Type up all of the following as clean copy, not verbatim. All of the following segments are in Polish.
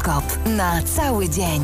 Horoskop na cały dzień.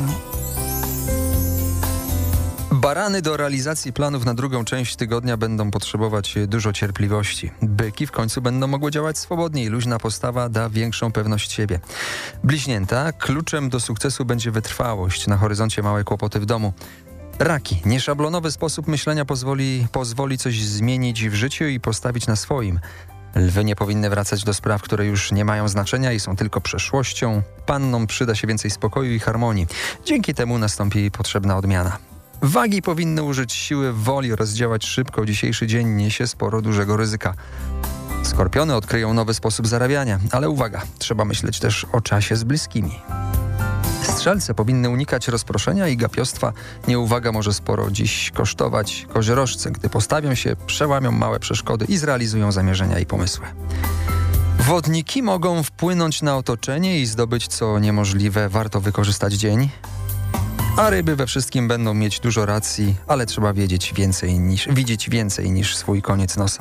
Barany do realizacji planów na drugą część tygodnia będą potrzebować dużo cierpliwości. Byki w końcu będą mogły działać swobodniej. Luźna postawa da większą pewność siebie. Bliźnięta, kluczem do sukcesu będzie wytrwałość. Na horyzoncie małe kłopoty w domu. Raki. Nieszablonowy sposób myślenia pozwoli coś zmienić w życiu i postawić na swoim. Lwy nie powinny wracać do spraw, które już nie mają znaczenia i są tylko przeszłością. Pannom przyda się więcej spokoju i harmonii. Dzięki temu nastąpi potrzebna odmiana. Wagi powinny użyć siły woli, rozdziałać szybko. Dzisiejszy dzień niesie sporo dużego ryzyka. Skorpiony odkryją nowy sposób zarabiania, ale uwaga, trzeba myśleć też o czasie z bliskimi. Strzelce powinny unikać rozproszenia i gapiostwa. Nieuwaga może sporo dziś kosztować. Koziorożce, gdy postawią się, przełamią małe przeszkody i zrealizują zamierzenia i pomysły. Wodniki mogą wpłynąć na otoczenie i zdobyć co niemożliwe. Warto wykorzystać dzień. A ryby we wszystkim będą mieć dużo racji, ale trzeba widzieć więcej niż swój koniec nosa.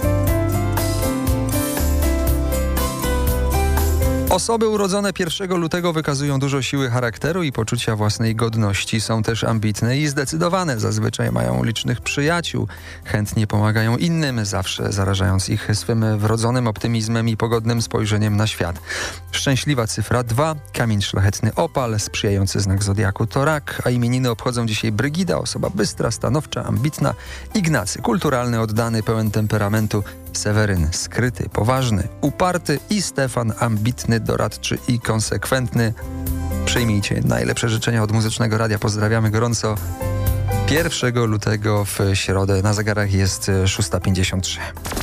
Osoby urodzone 1 lutego wykazują dużo siły charakteru i poczucia własnej godności. Są też ambitne i zdecydowane. Zazwyczaj mają licznych przyjaciół. Chętnie pomagają innym, zawsze zarażając ich swym wrodzonym optymizmem i pogodnym spojrzeniem na świat. Szczęśliwa cyfra 2, kamień szlachetny opal, sprzyjający znak zodiaku to rak, a imieniny obchodzą dzisiaj Brygida, osoba bystra, stanowcza, ambitna, Ignacy, kulturalny, oddany, pełen temperamentu, Seweryn, skryty, poważny, uparty i Stefan, ambitny, doradczy i konsekwentny. Przyjmijcie najlepsze życzenia od Muzycznego Radia. Pozdrawiamy gorąco. 1 lutego w środę na zegarach jest 6:53.